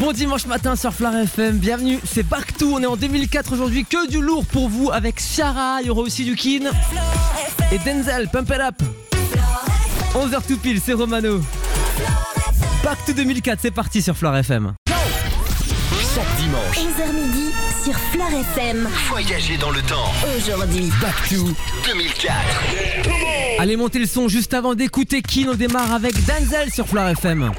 Bon dimanche matin sur Flower FM, bienvenue, c'est Back to, on est en 2004 aujourd'hui, que du lourd pour vous avec Ciara, il y aura aussi du Kin et Denzel, Pump It Up. 11h tout pile, c'est Romano. Back to 2004, c'est parti sur Flower FM. Chaque dimanche, 11h midi sur Flower FM. voyagez dans le temps. Aujourd'hui, Back to 2004. Allez, montez le son juste avant d'écouter Kin, on démarre avec Denzel sur Flower FM.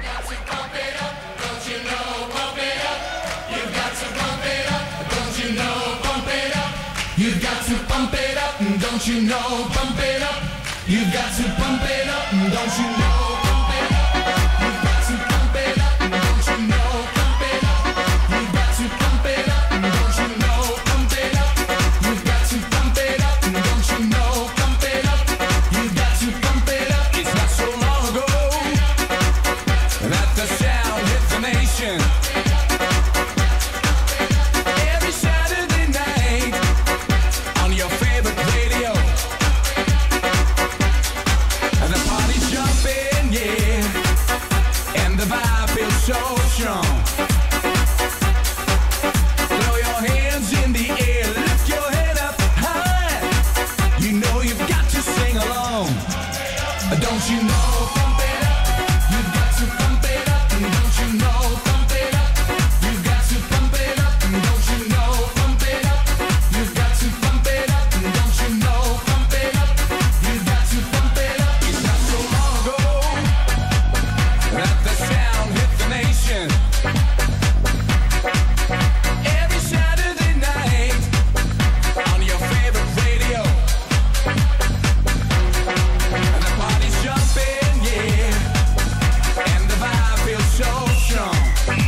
You've got to pump it up, don't you know? Pump it up. You've got to pump it up, don't you know? Pump it up. You've got to pump it up, don't you know? Pump it up. You've got to pump it up, don't you know? Pump it up. You've got to pump it up, don't you know? Pump it up. You've got to pump it up. It's not so long ago that the sound hit the nation. So strong. Throw your hands in the air, lift your head up high. You know you've got to sing along. Don't you know? Pump it up. You've got to pump it up. Don't you know? Pump it up. You've got to pump it up. Don't you know? Pump it up. You've got to pump it up. Don't you know? Pump it up. You've got to pump it up. It's not so long ago that the sound hit the nation. Every Saturday night on your favorite radio, and the party's jumping, yeah, and the vibe feels so strong.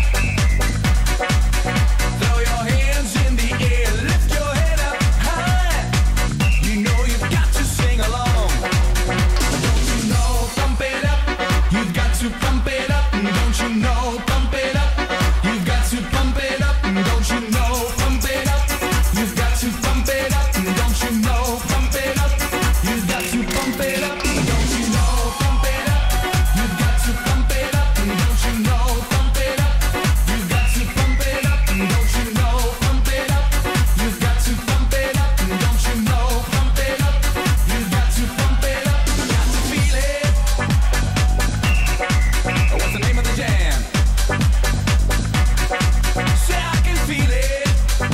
Throw your hands in the air, lift your head up high. You know you've got to sing along. Don't you know? Pump it up. You've got to pump it up. Don't you know? Pump it up. You've got to pump it up. Don't you know? Pump it up. You've got to pump it up. Don't you know? Pump it up. You've got to pump it up. Don't you know? Pump it up. You've got to pump it up. Don't you know? Pump it up. You've got to pump it up. Don't you know? Pump it up. You've got to pump it up. Don't you know? Pump it up. You've got to pump it up. Got to feel it. What's the name of the jam? Say I can feel it.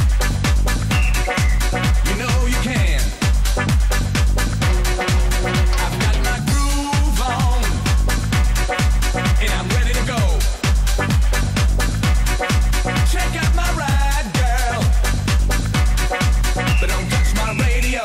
You know you can. I've got my groove on, and I'm ready to go. Check out my ride, girl, but don't touch my radio.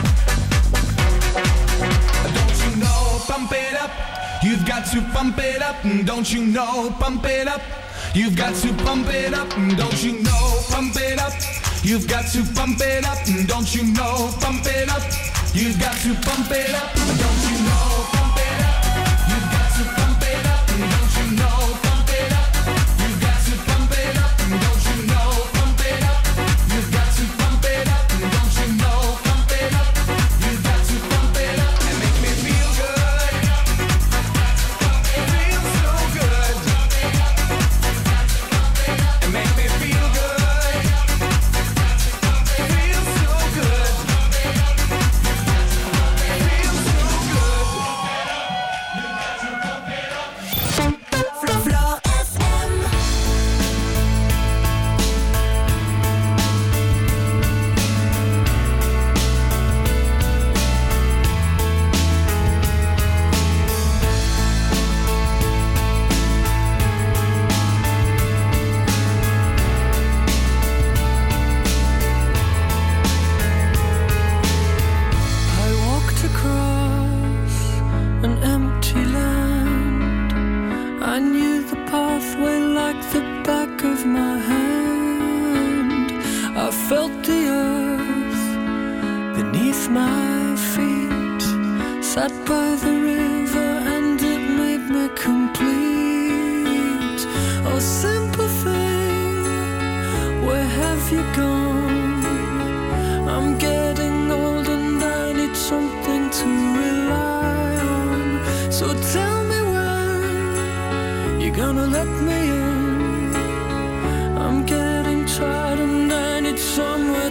Don't you know? Pump it up. You've got to pump it up. Don't you know? Pump it up. You've got to pump it up. Don't you know? Pump it up. You've got to pump it up. Don't you know? Pump it up. You've got to pump it up. Don't you know? Pump it up. You've got to pump it up. Don't you know? Pump it up. You've got to pump it up. Don't you know? Pump it up. You've got to pump it up. Don't you know? Pump it up. You've got to pump it up and make me feel good. Feel so good. And make me feel good. Feel so good. Feel so good. Flower FM. I walked across an empty land. I knew the pathway like the back of my hand. I felt the earth beneath my feet. Sat by the river and it made me complete. Oh, simple thing, where have you gone? I'm getting old and I need something to rely on. So tell me when you're gonna let me in.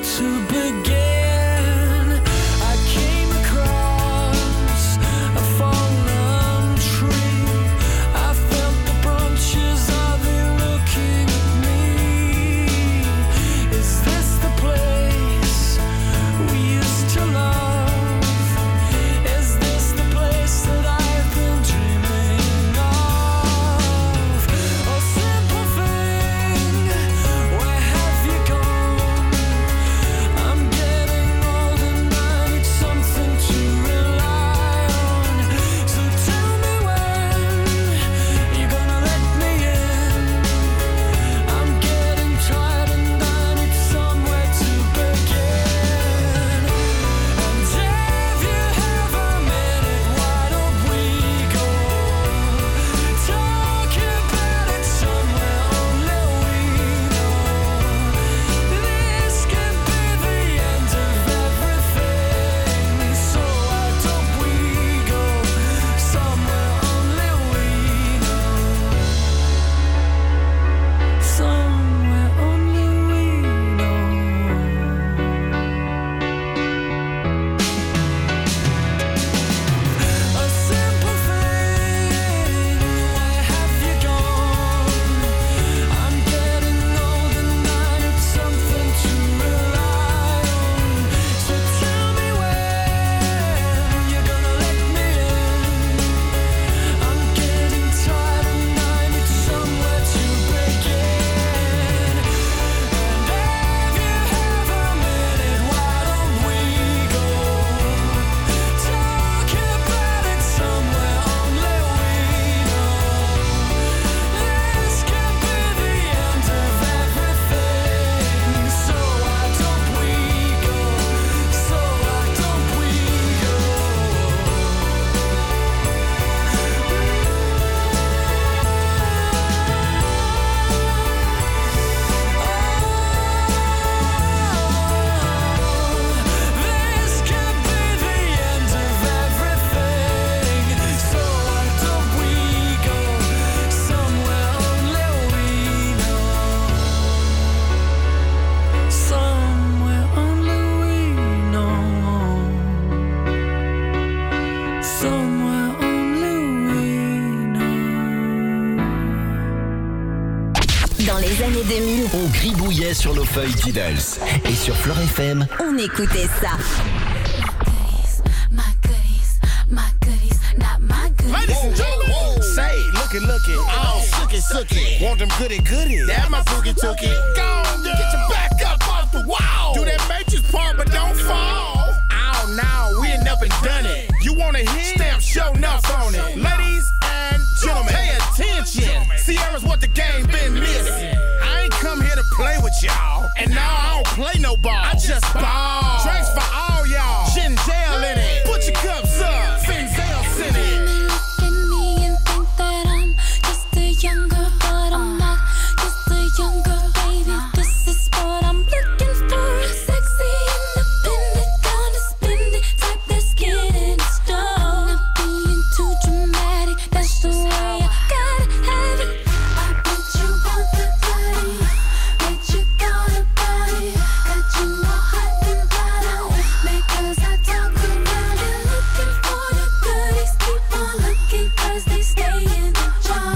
to begin. I came across a fallen tree. I felt the branches of it looking at me. Is this the place we used to love? Is this the place that I've been dreaming of? A simple thing, where have you gone? I'm getting old and I need something to rely on. So tell me when you're gonna let me in. I'm getting tired and I need somewhere to begin. And if you have a minute, why don't we go talk about it somewhere only we know? This could be the end of everything. So why don't we go somewhere only we know? Somewhere only we know. A simple thing, where have you gone? I'm getting old and I need something to rely on. So tell me when you're gonna let me in. I'm getting tired and I need somewhere to begin. And if you have a minute, why don't we go talk about it somewhere only we know? This could be the end of everything. So why don't we go? So why don't we go? This could be the end of everything. So why don't we go somewhere only we know? Somewhere only we know. Somewhere only we know. Dans les années 2000, On gribouillait sur nos feuilles Tidals. Et sur Fleur FM, on écoutait ça. My goodies, my goodies, not my goodies. Ladies and gentlemen, say, look it, all sookie. Want them goodies, that my tookie. Go on, girl. Get your back up off the wall. Do that matrix part, but don't fall. Oh, no, we ain't never done it. You wanna hit? Stamp show enough on it. Ladies and gentlemen, pay attention. Sierra's what the game been missing. I ain't come here to play with y'all. And now I don't play no ball. I just ball. Drinks for all y'all. Ginzel in it. Put your cups up. Finzel sent it. Women look at me and think that I'm just a younger, but I'm not just a younger baby. This is what I'm looking for. A sexy, independent, gonna spend it type that's getting strong. Not being too dramatic, that's the way I gotta have it. I bet you want the body, bet you got a body, got you all hot and bothered. Because I talk around and looking for the goodies, keep on looking 'cause they stay in the jar.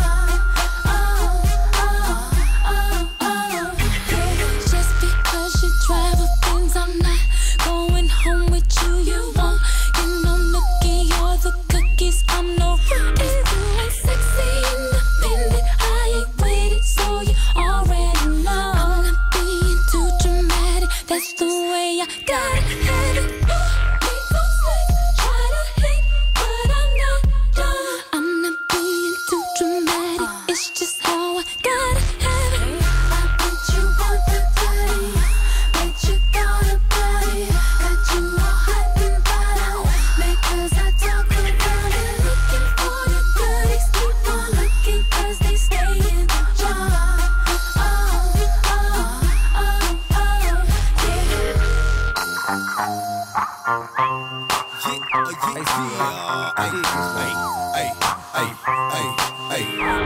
Yeah. Just because you travel things, I'm not going home with you. You won't get no nookie or the cookies. I'm no rookie. You ain't sexy, independent. I ain't with it, so you already know. I'm not being too dramatic. That's the way I gotta have it. Make no slick, try to hate, but I'm not done. I'm not being too dramatic. It's just how I gotta have it. I bet you want the body, bet you got a body, got you all hot and bothered. Because I talk around and looking for the goodies, keep on looking 'cause they stay in the jar.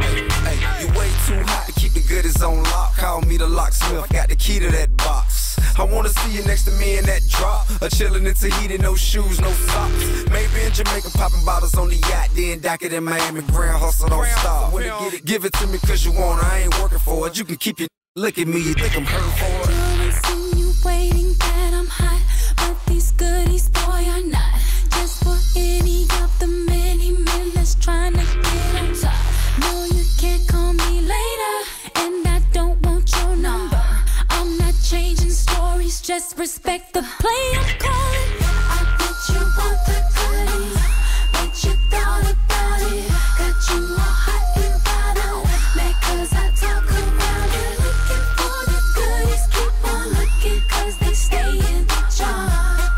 You way too hot to keep the goodies on lock. Call me the locksmith, got the key to that box. I wanna see you next to me in that drop, or chillin' in Tahiti, no shoes, no socks. Maybe in Jamaica, popping bottles on the yacht, then dock it in Miami, grand hustle, don't stop. When you get it, give it to me 'cause you want it. I ain't working for it. You can keep your look at me, you think I'm hurt for it. You're insinuating that I'm hot, but these goodies, boy, are not. Just for any of the many men that's trying to get on top. No, you can't call me later, and I don't want your number. I'm not changing stories, just respect the play I'm calling. I bet you want the goodies, bet you thought about it. Got you all hot and bothered, mad 'cause I talk around it. Looking for the goodies, keep on looking 'cause they stay in the jar.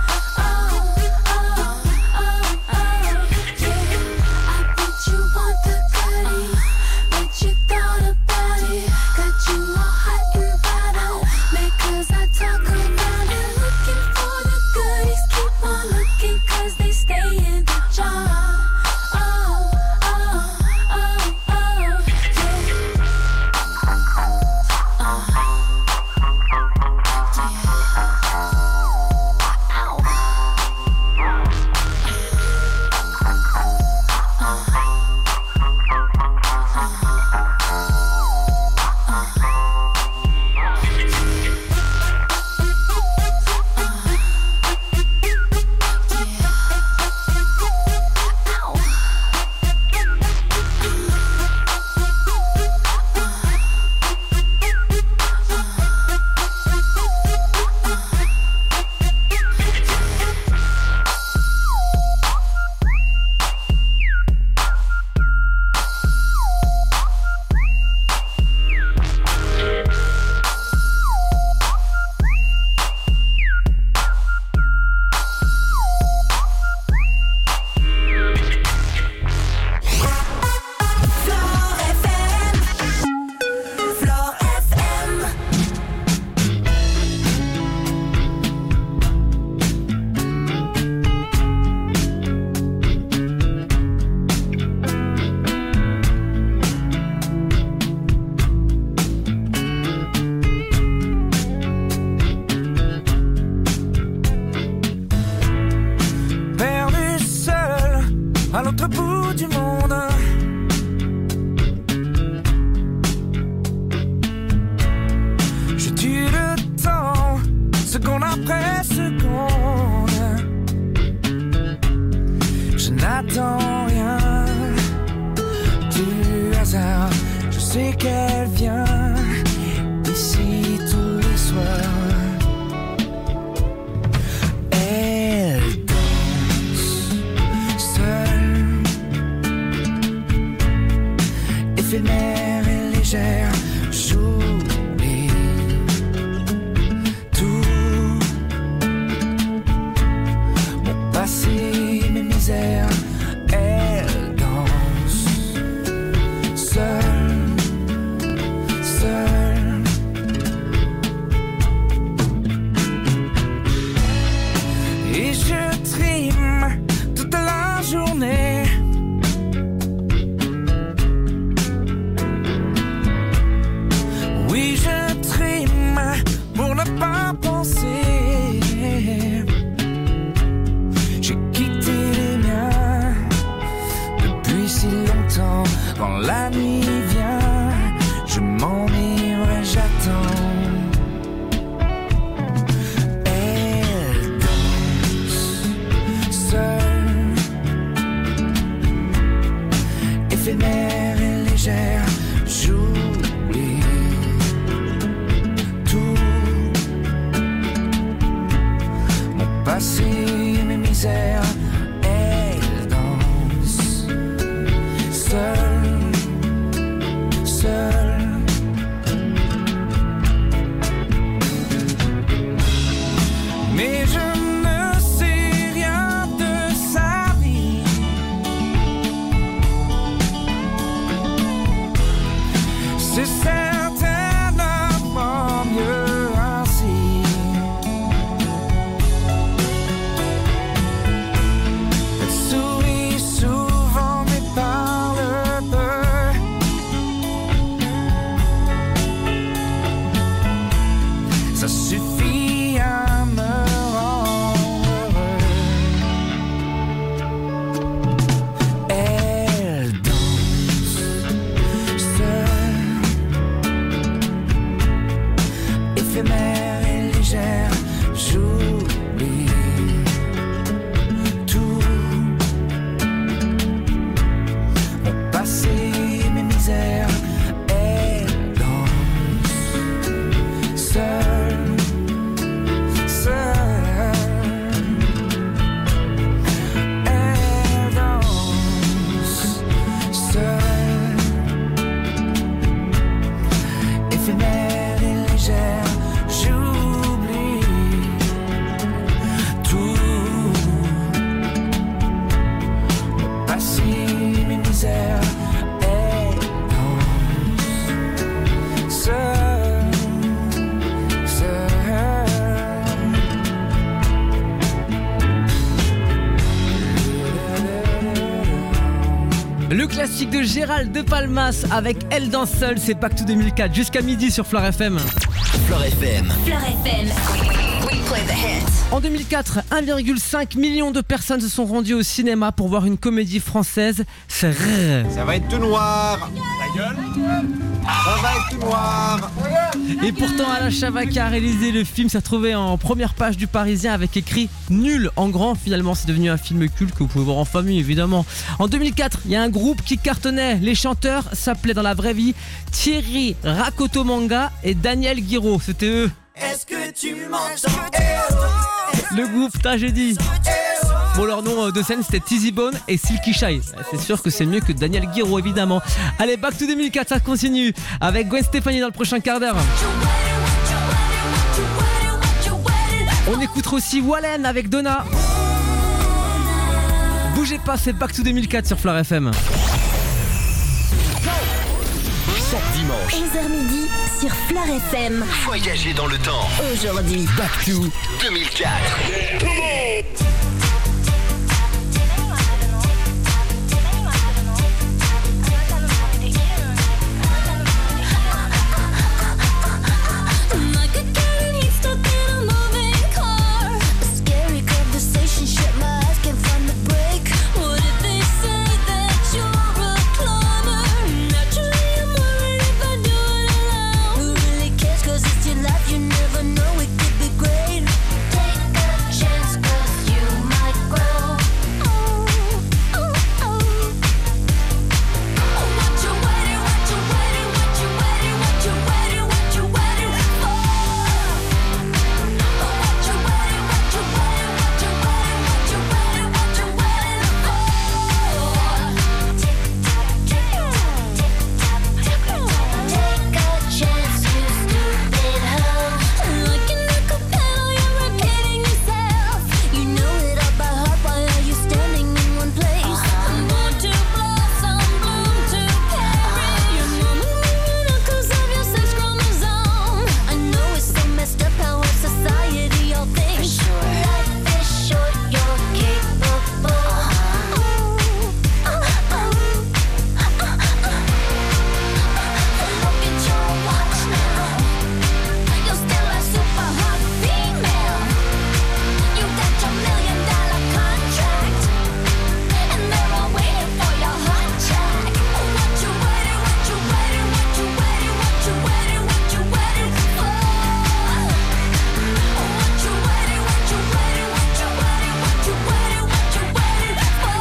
À l'autre bout du monde, je tue le temps, seconde après seconde. Je n'attends rien du hasard, je sais qu'elle vient ici tous les soirs. Éphémère et légère, j'oublie tout, mon passé, mes misères. Elle danse seule, seule. Et je trime toute la journée. Pas penser, j'ai quitté les miens depuis si longtemps. Quand la nuit vient, je m'enivre et j'attends. Elle danse seule, éphémère et légère, j'oublie passé, mes misères. Elle danse seule, Le classique de Gérald de Palmas avec Elle danse seule, c'est Back to 2004 jusqu'à midi sur Fleur FM. Fleur FM. Fleur FM. We play the hits. En 2004, 1,5 million de personnes se sont rendues au cinéma pour voir une comédie française. C'est Ça va être tout noir. Ta gueule. Ça va être tout noir. Et pourtant, Alain Chabat qui a réalisé le film s'est retrouvé en première page du Parisien avec écrit nul en grand. Finalement, c'est devenu un film culte que vous pouvez voir en famille, évidemment. En 2004, il y a un groupe qui cartonnait. Les chanteurs s'appelaient dans la vraie vie Thierry Rakotomanga et Daniel Guiraud. C'était eux. Est-ce que tu m'entends? Le groupe Tragédie. Bon, leur nom de scène c'était Tizzy Bone et Silky Shy. C'est sûr que c'est mieux que Daniel Guiraud, évidemment. Allez, Back to 2004, ça continue avec Gwen Stefani dans le prochain quart d'heure. On écoutera aussi Wallen avec Donna. Bougez pas, c'est Back to 2004 sur Fleur FM. Chaque dimanche, 11h midi sur Fleur FM. voyagez dans le temps. Aujourd'hui, Back to 2004. Like a cat, he's stuck in a moving car. A scary conversation, shit, my eyes can't find the break. What if they say that you're a cloner? Naturally, I'm worried if I do it alone. Who really cares? 'Cause it's your life, you never know, it could be great. Take a chance, 'cause you might grow. Oh, oh, oh. What you waiting, what you waiting, what you waiting, what you waiting, what you waiting for? What you waiting, what you waiting, what you waiting, what you waiting, what you waiting for? Take a chance, you stupid hoe. Looking like a pedal, you're repeating yourself. You know it all by heart, why are you standing in one place? I'm born to blossom, bloom to carry. Your mama moving on 'cause of your sex chromosome. I know it's so messed up how our society all thinks. Life is short, you're capable. Look at your watch now. You're still a super hot female. You got your $1 million contract, and they're all waiting for your hot check. What you waiting, what you waiting, what you waiting, what you waiting, what you waiting for? What you waiting, what you waiting, what you waiting, what you waiting, what you waiting for?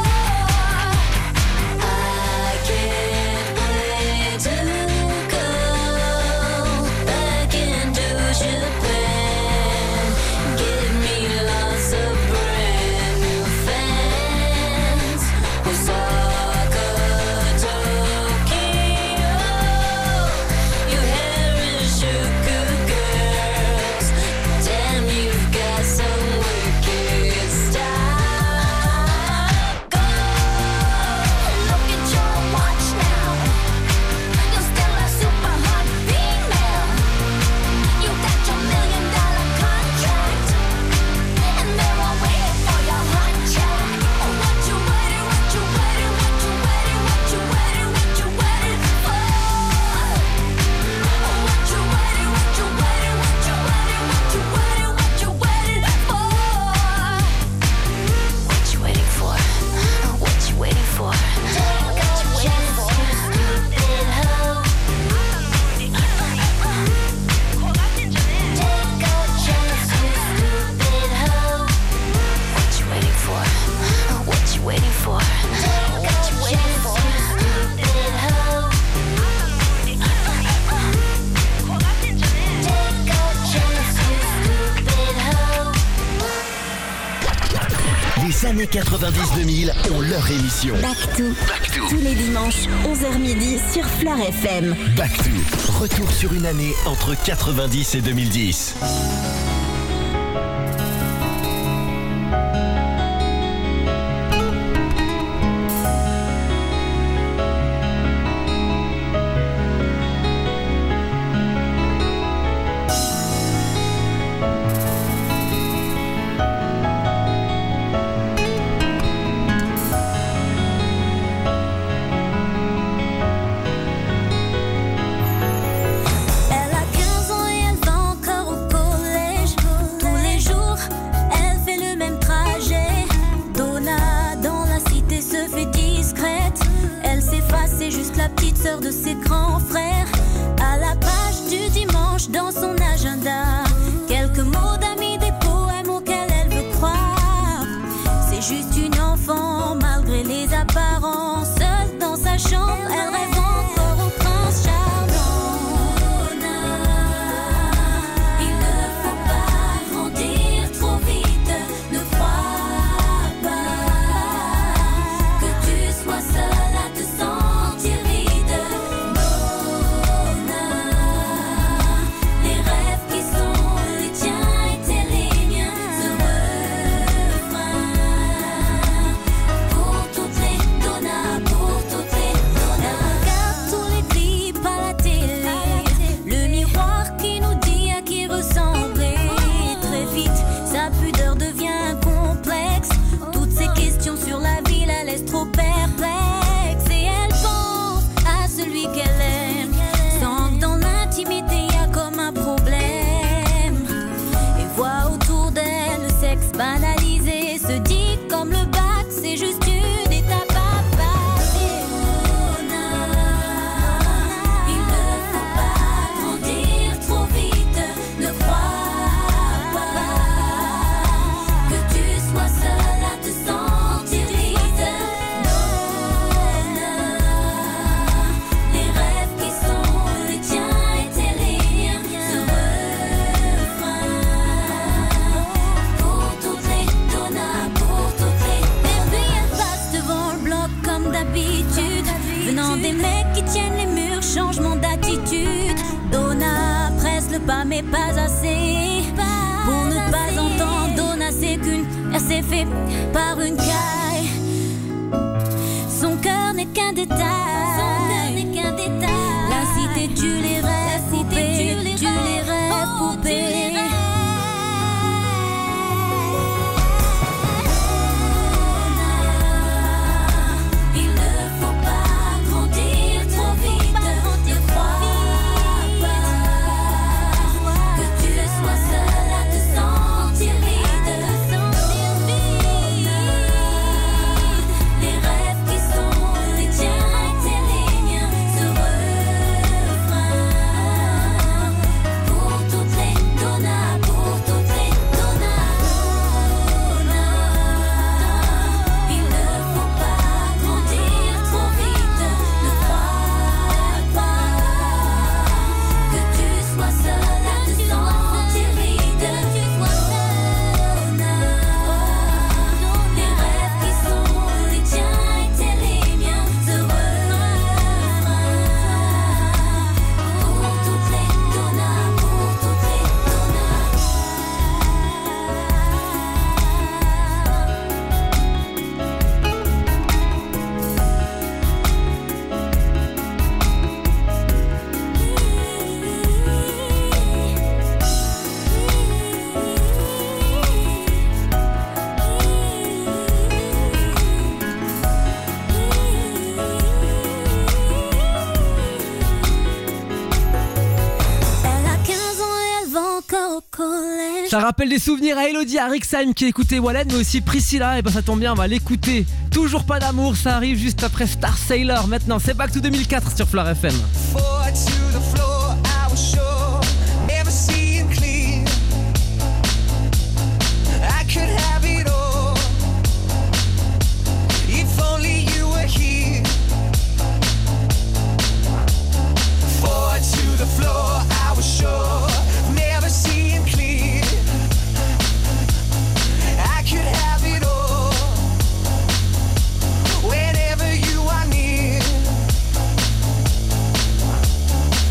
I can't wait to go back into Japan. Give me lots of brand new fans. Osaka, Tokyo, your hair is sugar girls. Damn, you've got some wicked style. Go, look at your watch now. You're still a super hot female. You got your $1 million contract, and they're all waiting for your hot check. What you waiting, what you waiting, what you waiting, what you waiting, what you waiting for? What you waiting, what you waiting, what you waiting, what you waiting, what you waiting for? What you waiting for? What you waiting for? Take a chance, you stupid hoe. Take a chance, you stupid hoe. What you waiting for? What you waiting for? What you waiting for? Stupid hoe. Take a chance, you stupid hoe. Les années 90-2000 ont leur émission. Back to. Tous les dimanches, 11h midi sur Fleur FM. Back to. Retour sur une année entre 90 et 2010. parents, seule dans sa chambre, elle rêve encore au prince charmant. Il ne faut pas grandir trop vite, ne crois pas que tu sois seule à te sentir vide. Nona, les rêves qui sont les tiens étaient les miens. Ce refrain pour toutes les Dona, pour toutes les Dona. Regarde tous les clips à la télé, le miroir qui nous dit à qui ressembler. Très vite, sa pudeur devient un complexe. Toutes ces questions sur la vie la laissent trop perplexe. Et elle pense à celui qu'elle aime, sans que dans l'intimité y a comme un problème. Et voit autour d'elle le sexe banalisé, se dit comme le bac, c'est juste une étape à passer. Il ne faut pas grandir trop vite, ne crois pas que tu sois seule à te sentir vide. Nona, les rêves qui sont les tiens étaient les miens. Ce refrain pour toutes les Dona, pour toutes les. Et puis elle passe devant le bloc comme d'habitude, venant des mecs qui tiennent les murs, changement d'attitude. Dona presse le pas mais pas assez pour ne pas entendre. Dona c'est qu'une, elle s'est fait par une caille. Son cœur n'est qu'un détail. La cité tue les rêves, poupée, tue les rêves, poupée. Il ne faut pas grandir trop vite, ne crois pas que tu sois seule à te sentir vide. Les rêves qui sont les tiens étaient les miens. Ce refrain pour toutes les Dona, pour toutes les Dona. Il ne faut pas grandir trop vite, ne crois pas que tu sois seule à te sentir vide. Les rêves qui sont les tiens étaient les miens. Ce refrain pour toutes les Dona, pour toutes les Dona. Elle a 15 ans et elle va encore au collège. Ça rappelle des souvenirs à Elodie, à Rixheim qui écoutait Wallen, mais aussi Priscilla. Et ben ça tombe bien, on va l'écouter. Toujours pas d'amour, ça arrive juste après Star Sailor. Maintenant, c'est Back to 2004 sur Fleur FM. Forward to the floor, I was sure, never seeing clear. I could have it all, if only you were here. Forward to the floor, I was sure, never seeing clear. I could have it all, whenever you are near.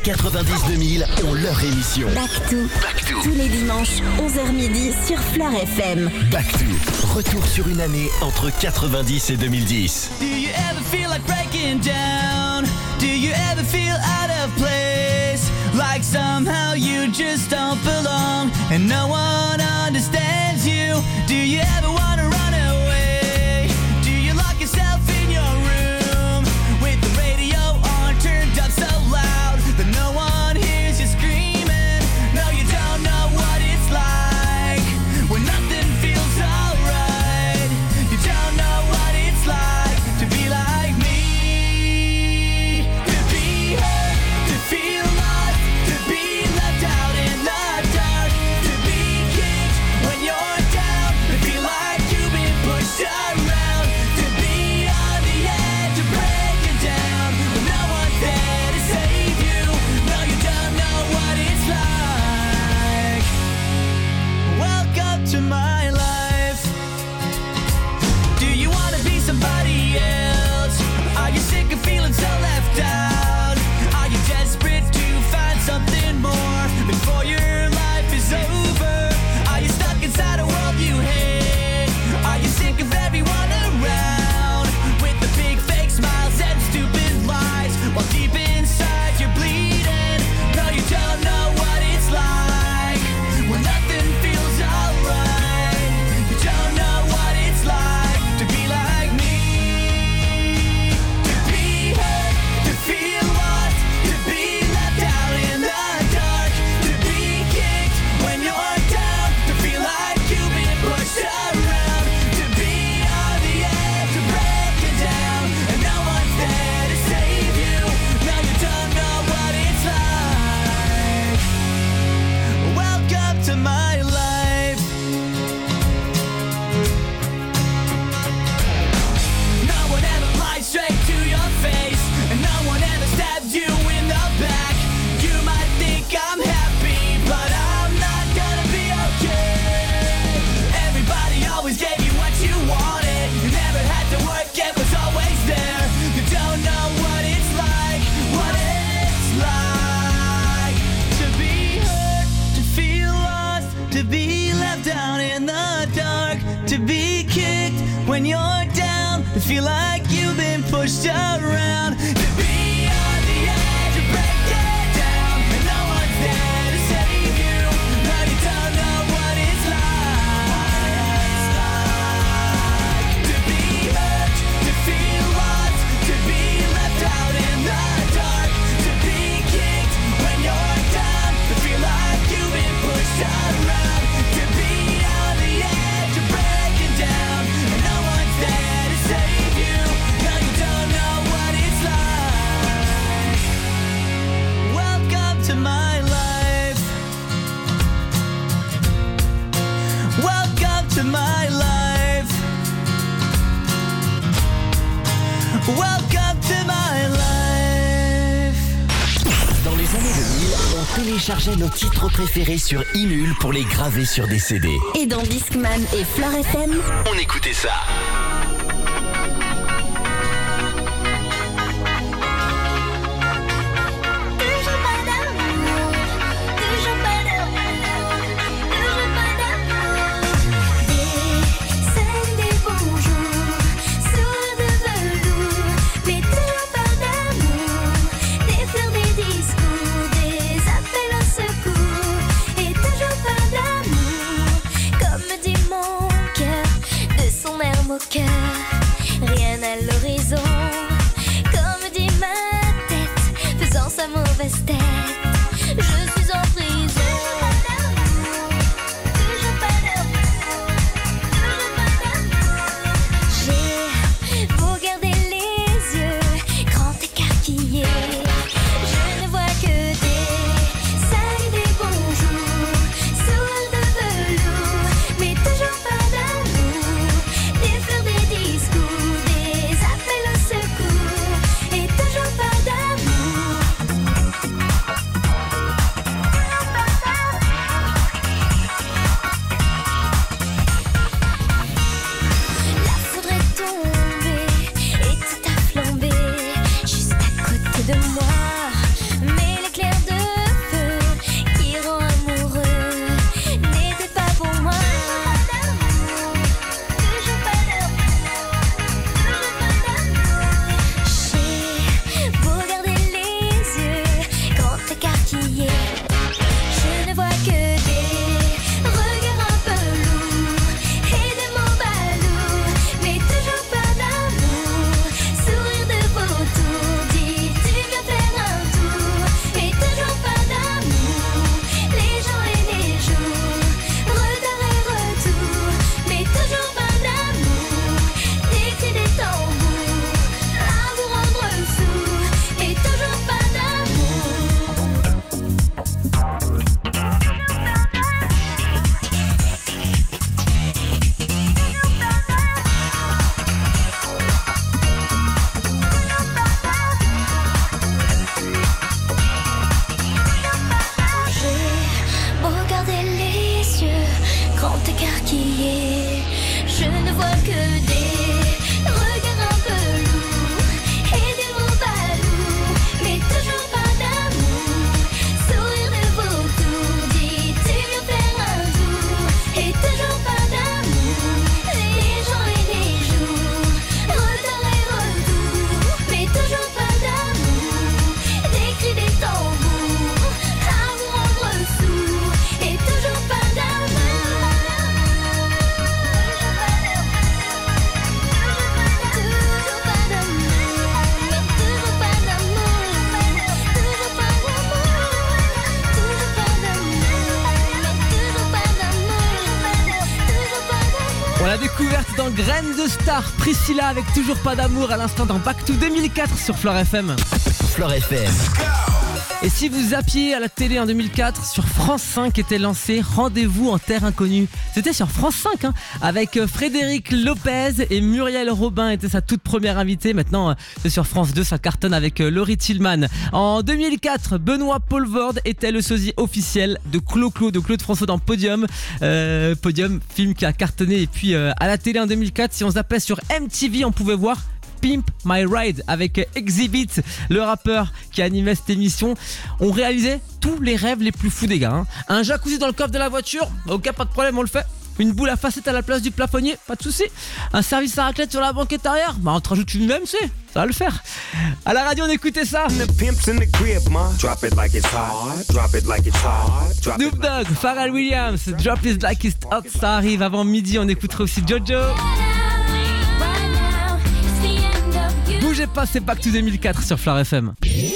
90-2000 ont leur émission. Back to. Tous les dimanches, 11h midi sur Fleur FM. Back to. Retour sur une année entre 90 et 2010. Do you ever feel like breaking down? Do you ever feel out of place? Like somehow you just don't belong and no one understands you. Do you ever want to run away? Do you lock yourself in your room with the radio on turned up so loud that no one hears you screaming? No, you don't know what it's like when nothing feels alright. You don't know what it's like to be like me, to be hurt, to feel lost, to be left out in the dark, to be kicked when you're down, to feel like you've been pushed around, to be on the edge of breaking down when no one's there to save you. No, you don't know what it's like. Welcome to my life. Do you want to be somebody else? Are you sick of feeling so left out? Are you desperate to find something more before your life is over? Are you stuck inside a world you hate? Are you sick of everyone around with the big fake smiles and stupid lies while deep inside you're bleeding? No, you don't know what it's like when nothing feels alright. You don't know what it's like to be like me, to be hurt, to feel lost, to be left out in the dark, to be kicked when you're down, to feel like you've been pushed around, to be on the edge of breaking down and no one's there to save you. No, you don't know what it's like. Welcome to my life. No one ever lies straight to your face, and no one ever stabs you in the back. You might think I'm happy, but I'm not gonna be okay. Everybody always gave you what you wanted. You never had to work, it was always there. You don't know what it's like to be hurt, to feel lost, to be left down in the dark, to be kicked when you're down, to feel like you've been pushed around, to be on the edge of breaking down and no one's there to save you. No, you don't know what it's like to be hurt, to feel lost, to be left out in the dark, to be kicked when you're down, to feel like you've been pushed around, to be on the edge of breaking down and no one's there to save you. No, you don't know what it's like. Welcome to my life. Welcome to my life. Welcome to my life. Dans les années 2000, on téléchargeait nos titres préférés sur Emule pour les graver sur des CD. Et dans Discman et Fleur FM, On écoutait ça. Toujours pas d'amour, toujours pas d'amour, toujours pas d'amour. Des scènes, des beaux jours, sous de velours, mais toujours pas d'amour. Des fleurs, des discours, des appels au secours, et toujours pas d'amour. Comme dit mon cœur, de son air moqueur. maquillée. Je ne vois que des regards un peu lourds et des mots balourds, mais toujours pas d'amour. Sourire de vautour, dis tu viens faire un tour, et toujours pas d'amour. Les gens et les jours, retard et retour, mais toujours pas d'amour. Des cris, des tambours, à vous rendre sourd, et toujours pas d'amour. On l'a découverte dans Graines de Star, Priscilla avec toujours pas d'amour à l'instant dans Back to 2004 sur Flore FM. Flore FM. Et si vous zappiez à la télé en 2004, sur France 5 était lancé Rendez-vous en terre inconnue. C'était sur France 5 avec Frédéric Lopez et Muriel Robin était sa toute première invitée. Maintenant c'est sur France 2, ça cartonne avec Laurie Tillman. En 2004, Benoît Poelvoorde était le sosie officiel de Clo-Clo, de Claude François dans Podium. Podium, film qui a cartonné. Et puis à la télé en 2004, si on zappait sur MTV, on pouvait voir Pimp My Ride avec Exhibit, le rappeur qui animait cette émission. On réalisait tous les rêves les plus fous des gars. Un jacuzzi dans le coffre de la voiture, ok, pas de problème, on le fait. Une boule à facettes à la place du plafonnier, pas de souci. Un service à raclette sur la banquette arrière, bah on te rajoute une MC, ça va le faire. À la radio on écoutait ça. Snoop Dogg, Pharrell Williams, Drop It Like It's Hot, ça arrive avant midi. On écoutera aussi Jojo. Bougez pas, c'est Back to 2004 sur Flore FM.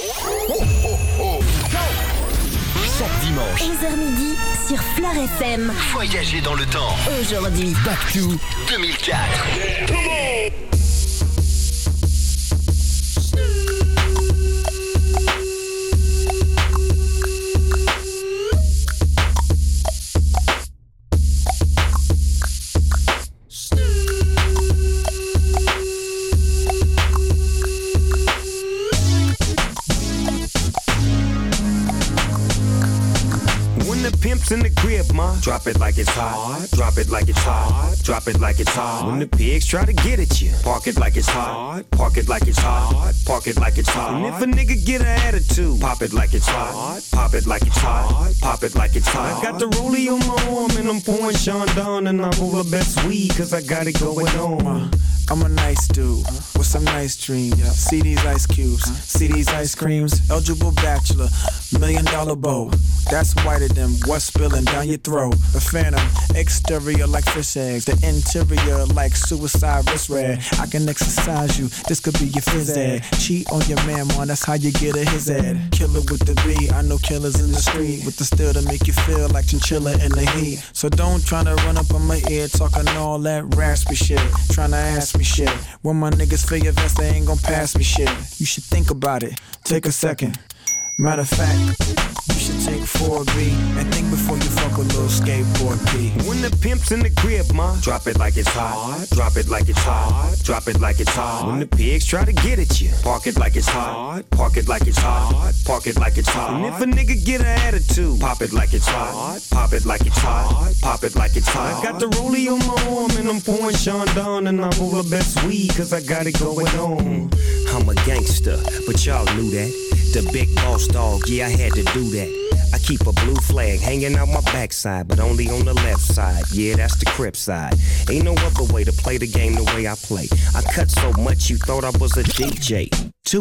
Chaque dimanche, 11h midi sur Flore FM. voyagez dans le temps. Aujourd'hui, Back to 2004. Pimps in the crib, ma. Drop it like it's hot. Drop it like it's hot. Drop it like it's hot. When the pigs try to get at you, park it like it's hot. Park it like it's hot. Park it like it's hot. And if a nigga get an attitude, pop it like it's hot. Pop it like it's hot. Pop it like it's hot. I got the rollie on my arm and I'm pouring Sean Don and I roll the best weed cause I got it going on. I'm a nice dude with some nice dreams. See these ice cubes, see these ice creams. Eligible bachelor, $1 million bow. That's whiter than what's spilling down your throat. A phantom, exterior like fish eggs. The interior like suicide wrist rag. I can exercise you, this could be your phys ed. Cheat on your man, man, that's how you get a his ed. Killer with the B, I know killers in the street. With the steel to make you feel like chinchilla in the heat. So don't tryna run up on my ear talking all that raspy shit. Tryna ask me shit. When my niggas feel your vest, they ain't gon' pass me shit. You should think about it, take a second. Matter of fact, you should take 4B and think before you fuck a little skateboard P. When the pimp's in the crib, ma, drop it like it's hot. Drop it like it's hot. Drop it like it's hot. When the pigs try to get at you, park it like it's hot. Park it like it's hot. Park it like it's hot. And if a nigga get an attitude, pop it like it's hot. Pop it like it's hot. Pop it like it's hot. I got the rollie on my arm and I'm pouring Sean Don and I roll the best weed cause I got it going on. I'm a gangster, but y'all knew that. The big boss dog, yeah, I had to do that. I keep a blue flag hanging out my backside, but only on the left side. Yeah, that's the Crip side. Ain't no other way to play the game the way I play. I cut so much you thought I was a DJ. 2,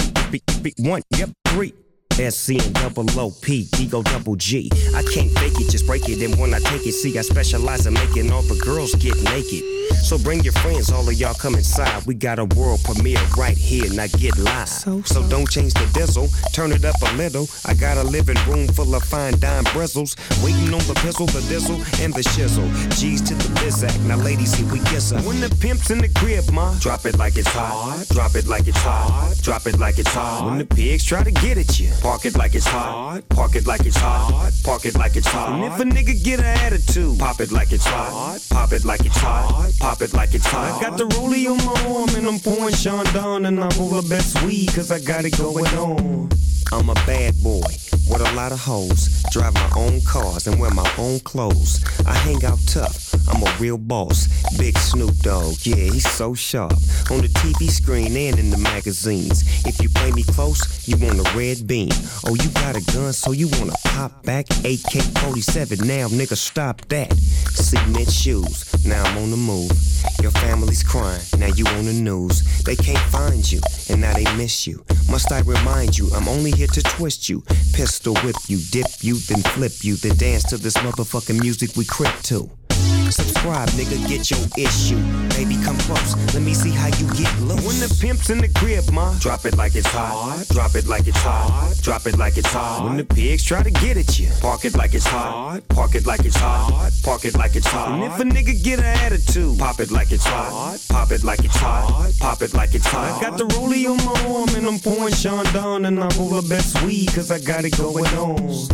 1, yep, 3. SC and double OP, Ego double G. I can't fake it, just break it. And when I take it, see, I specialize in making all the girls get naked. So bring your friends, all of y'all come inside. We got a world premiere right here, now get live. So don't change the diesel, turn it up a little. I got a living room full of fine dime bristles. Waiting on the pistol, the diesel, and the shizzle. G's to the bizac, now ladies, here we kiss her. When the pimp's in the crib, ma, drop it like it's hot. Drop it like it's hot. Drop it like it's hot. When the pigs try to get at you, park it like it's hot. Park it like it's hot. Park it like it's hot. And if a nigga get an attitude, pop it like it's hot. Pop it like it's hot. Pop it like it's hot. I got the rollie on my arm and I'm pouring Sean Don and I roll the best weed cause I got it going on. I'm a bad boy with a lot of hoes. Drive my own cars and wear my own clothes. I hang out tough, I'm a real boss. Big Snoop Dogg, yeah, he's so sharp. On the TV screen and in the magazines. If you play me close, you want a red beam. Oh, you got a gun, so you wanna pop back? AK-47, now nigga, stop that. Cement shoes, now I'm on the move. Your family's crying, now you on the news. They can't find you, and now they miss you. Must I remind you, I'm only here to twist you. Pistol whip you, dip you, then flip you. Then dance to this motherfucking music we crip to. Subscribe, nigga, get your issue. Baby, come close, let me see how you get loose. When the pimp's in the crib, ma, drop it like it's hot. Drop it like it's hot. Drop it like it's hot. When the pigs try to get at you, park it like it's hot. Park it like it's hot. Park it like it's hot. And if a nigga get an attitude, pop it like it's hot. Pop it like it's hot. Pop it like it's hot. I got the rollie on my arm and I'm pouring Sean Don and I roll the best weed cause I got it going on.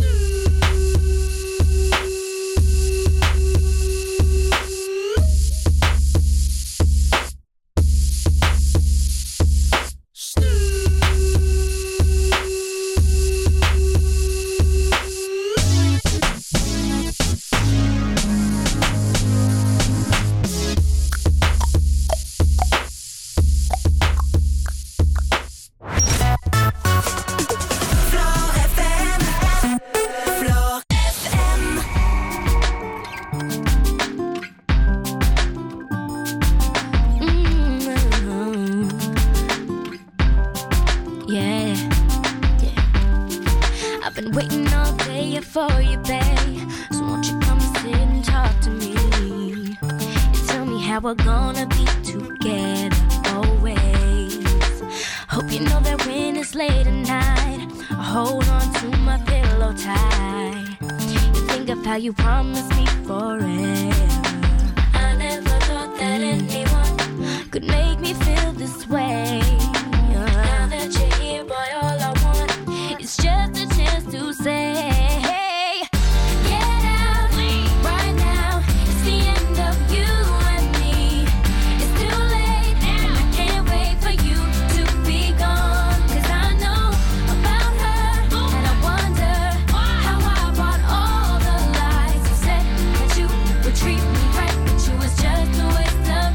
You promised me forever. I never thought that anyone could make me feel this way. Now that you're here, boy, all I want is just a chance to say, hey, get out right now. It's the end of you and me. It's too late now. I can't wait for you to be gone. Cause I know about her and I wonder how I brought all the lies you said that you would treat me right, but you was just a waste of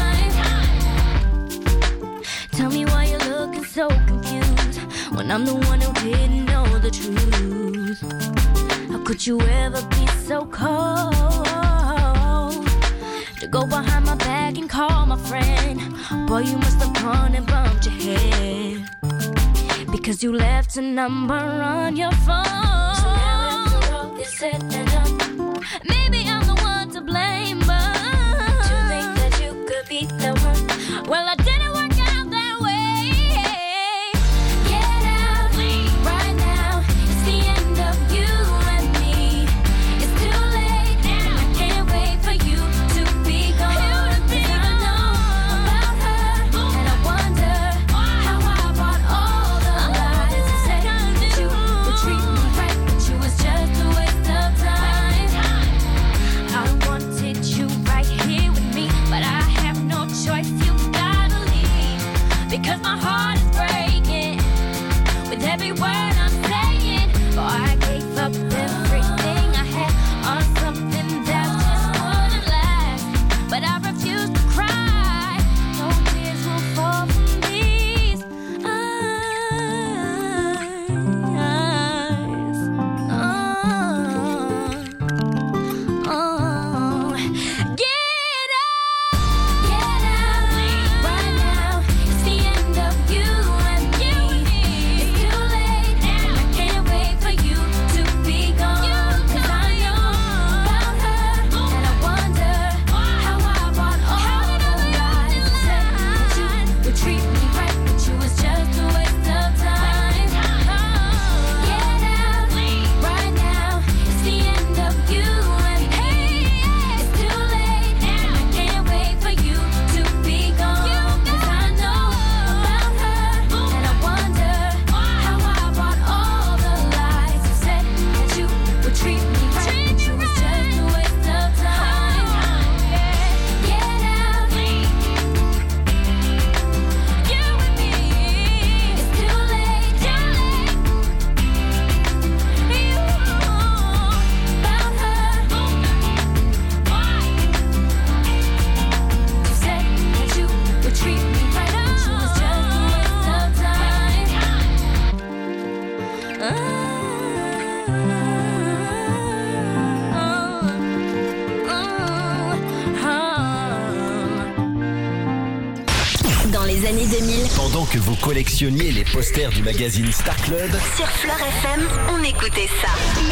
time. Tell me why you're looking so confused when I'm the one who didn't know the truth. How could you ever be so cold to go behind my back and call my friend? Boy, you must have gone and bumped your head because you left a number on your phone. So now after all this said and done, maybe I'm the one to blame, but to think that you could be the one, well, I didn't work out that way. Get out right now. It's the end of you and me. It's too late now. I can't wait for you to be gone. 'Cause I know about her and I wonder how I brought all the lies you said that you would treat me right, but 2000. Pendant que vous collectionniez les posters du magazine Star Club, Sur Fleur FM, on écoutait ça.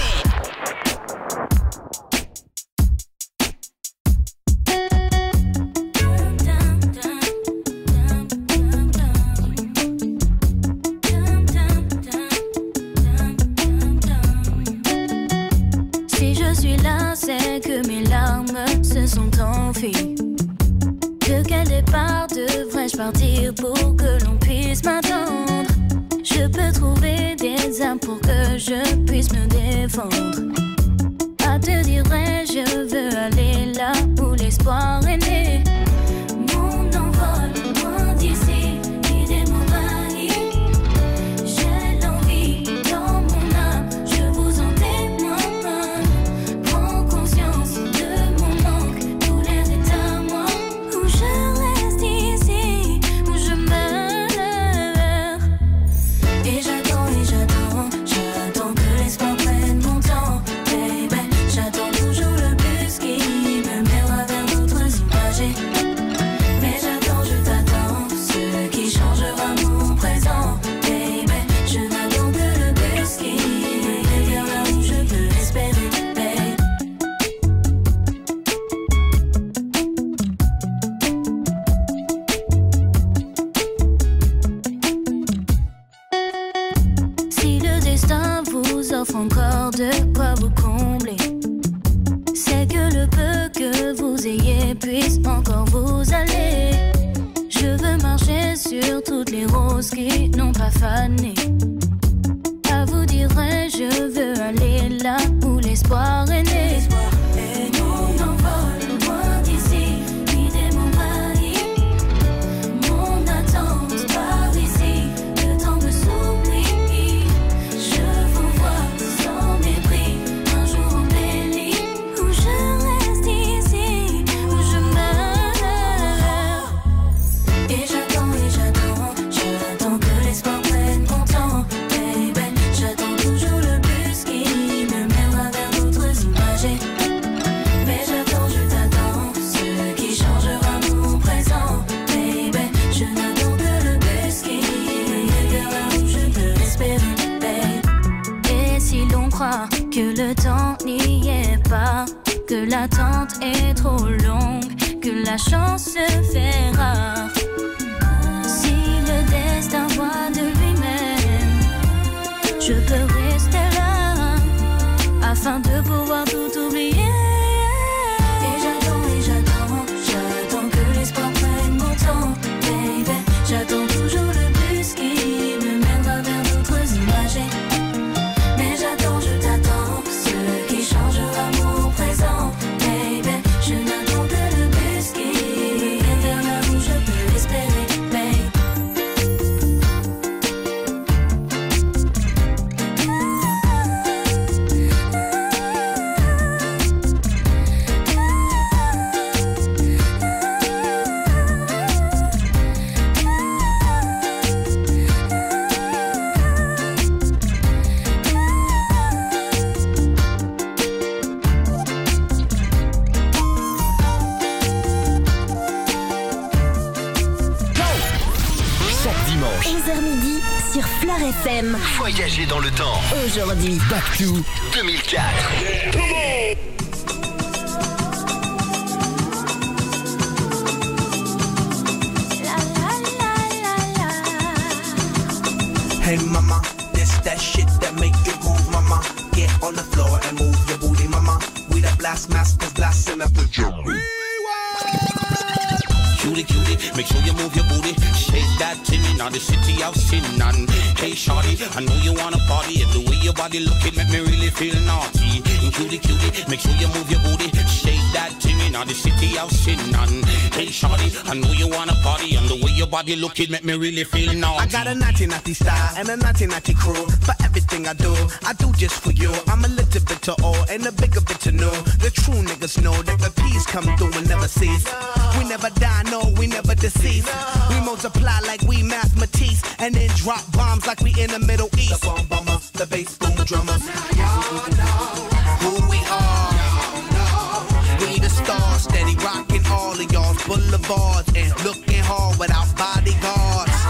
Si je suis là, c'est que mes larmes se sont enfuies. De quel départ devrais-je partir pour que l'on puisse m'attendre? Je peux trouver des armes pour que je puisse me défendre. À te dire vrai, je veux aller là où l'espoir est né. Mon envol, loin d'ici, l'idée m'envahit. J'ai l'envie dans mon âme, je vous en témoigne. Prends conscience de mon manque, tout l'air est à moi. Où je reste ici, où je meurs. Et j'attends que l'espoir prenne mon temps. Baby, j'attends toujours le bus qui me mènera vers d'autres imagés. Mais j'attends, je t'attends, ce qui changera mon présent. Baby, je n'attends que le bus qui me vers là où je peux espérer. Baby. Si le destin vous offre encore de quoi vous combler, c'est que le peu que vous ayez puisse encore vous aller. Je veux marcher sur toutes les roses qui n'ont pas fané. À vous dire vrai, je veux aller là où l'espoir est né. Et mon envol, loin d'ici, l'idée m'envahit. Mon attente par ici, le temps me s'oublie. Je vous vois sans mépris, un jour embelli. Où je reste ici, où je meurs. Et j'attends que l'espoir prenne mon temps. Baby, j'attends toujours le bus qui me mènera vers d'autres imagés. Mais j'attends, je t'attends, ce qui changera mon présent. Baby, je n'attends que le bus qui me mène vers là où je peux espérer. Baby. Et si l'on croit que le temps n'y est pas, que l'attente est trop longue, que la chance se fait rare, si le destin voit de lui-même, je peux rester là afin de pouvoir tout oublier. Et j'attends que l'espoir prenne mon temps. Baby, j'attends toujours le bus qui me mènera vers d'autres imagés. Mais j'attends, je t'attends, ce qui changera mon présent. Baby, je n'attends que le bus qui me mène vers là où je peux espérer. Baby. chaque dimanche, 11h midi sur Fleur FM. voyagez dans le temps. Aujourd'hui, Back to 2004. Hey mama, this that shit that make you move, mama. Get on the floor and move your booty, mama. We the blast masters blasting up the drum. Cutie, cutie, make sure you move your booty. Shake that Timmy, now the city I've seen none. Hey shawty, I know you wanna party, and the way your body looking make me really feel naughty. And cutie, cutie, make sure you move your booty. Shake that Timmy, now the city I've seen none. Hey shawty, I know you wanna party, and the way your body looking make me really feel naughty. I got a naughty naughty style and a naughty naughty crew. For everything I do just for you. I'm a little bit to old and a bigger bit to know. The true niggas know that the peace come through and never cease. We never die, no, we never deceive. We multiply like we mathematics, and then drop bombs like we in the Middle East. The bomb bomber, the bass boom drummer. Y'all know who we are. We the stars, steady rocking all of y'all's boulevards and looking hard without bodyguards.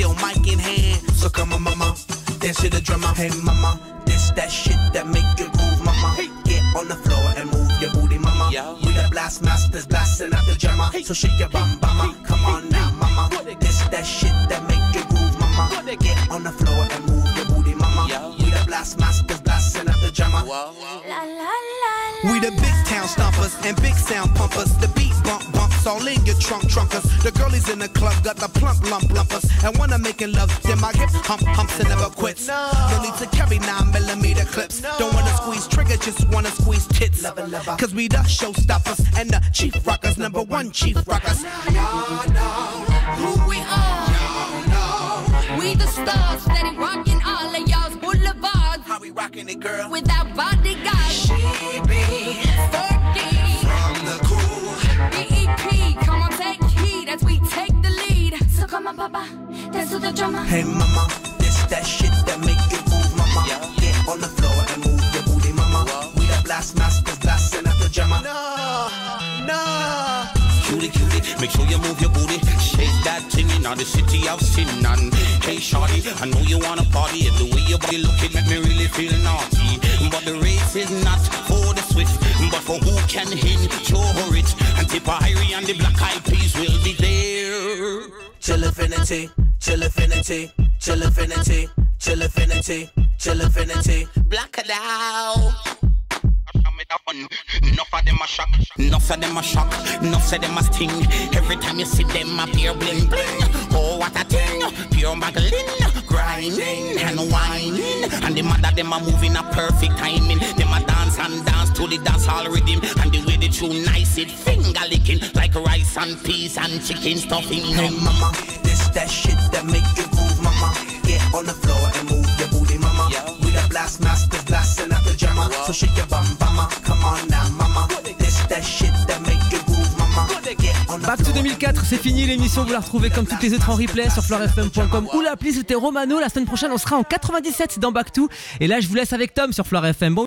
yo, mic in hand. So come on, mama, dance to the drummer. Hey, mama, this that shit that make you groove, mama. Get on the floor and move your booty, mama. We the blast masters, blasting out the drummer. So shake your bum, mama. Come on now, mama. This that shit that make you groove, mama. Get on the floor and move your booty, mama. We the blast masters, blasting out the drummer. We the big town stompers and big sound pumpers. The beat bumps all in your trunkers. The girlies in the club got the lumpers. And when I'm making love, then my hip humps and never quits. No need to carry 9mm clips. Don't wanna squeeze trigger, just wanna squeeze tits. Cause we the showstoppers and the chief rockers, number one chief rockers. Y'all know who we are. Y'all know we the stars, steady rocking all of y'all's boulevards. How we rocking it, girl? Without bodyguards. She be Fergie from the cool BEP. Come on, take heed as we take the lead. So come on, papa, dance to the drummer. Hey, mama, this that shit that make you move, mama. Get on the floor and move your booty, mama. We the blast masters, blasting at the drummer. No. Cutie, make sure you move your booty. Shake that thing in the city of sin. And hey, shorty, I know you wanna party. And the way your body looking make me really feel naughty. But the race is not for the swift, but for who can endure it. And Tipperary and the Black Eyed Peas will be there. Chill affinity, chill affinity, chill affinity, chill affinity, chill affinity. Black it out. Enough of them a shock, enough of them a shock, enough of them a sting. Every time you see them appear bling bling. Oh what a thing, pure Magdalene, grinding and whining. And the mother them a moving a perfect timing. Them a dance and dance to the dance hall rhythm. And the way they tune nice it finger licking like rice and peas and chicken stuffing. Hey mama, this that shit that make you groove, mama. Get on the floor and move your booty, mama. We the blast masters, blasting out the drummer. So shake your bum, mama. Come on now, mama. This that shit that make you groove, mama. Get on the Back to 2004, c'est fini l'émission. Vous la retrouvez comme toutes les autres en replay sur fleurfm.com ou l'appli. C'était Romano. La semaine prochaine, on sera en 97 dans Back to. Et là, je vous laisse avec Tom sur Fleur FM. Bon